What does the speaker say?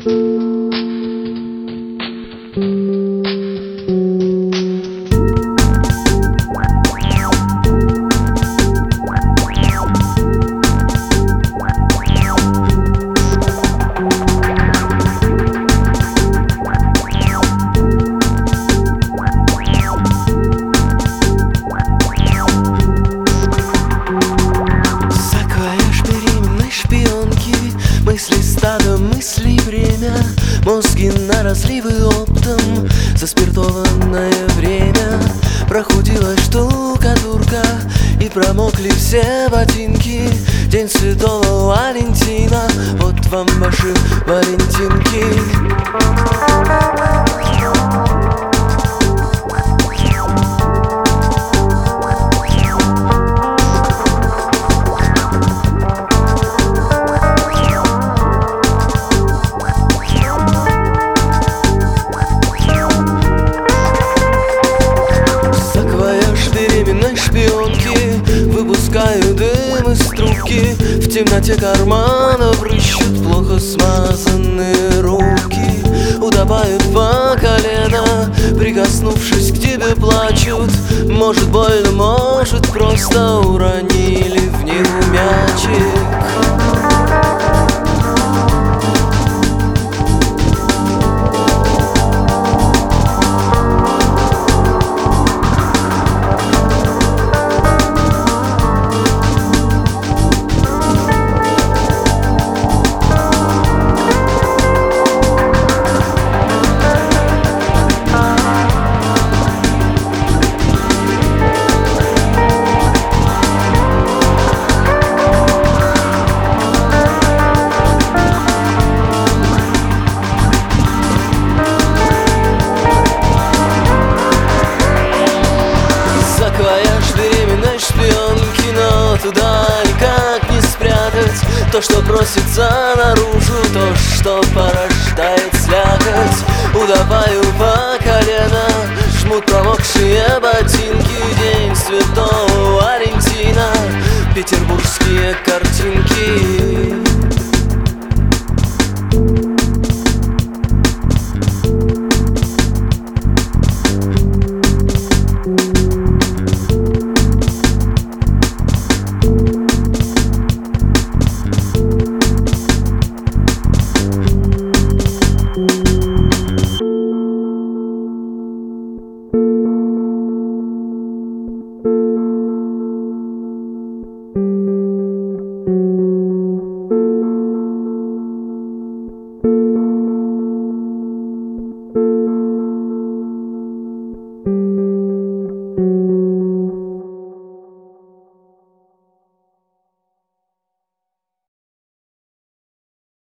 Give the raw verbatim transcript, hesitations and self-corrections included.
Мысли стадо, мысли бремя, мозги на разливы оптом. Заспиртованное время прохудилась штукатурка, и промокли все ботинки. День Святого Валентина, вот вам ваши валентинки. Шпионки выпускают дым из трубки, в темноте карманов рыщут плохо смазанные руки. Утопают по колено, прикоснувшись к тебе плачут. Может больно, может просто уронили в них мячик. Шпионки, но туда никак не спрятать то, что просится наружу, то, что порождает слякоть. Утопаю по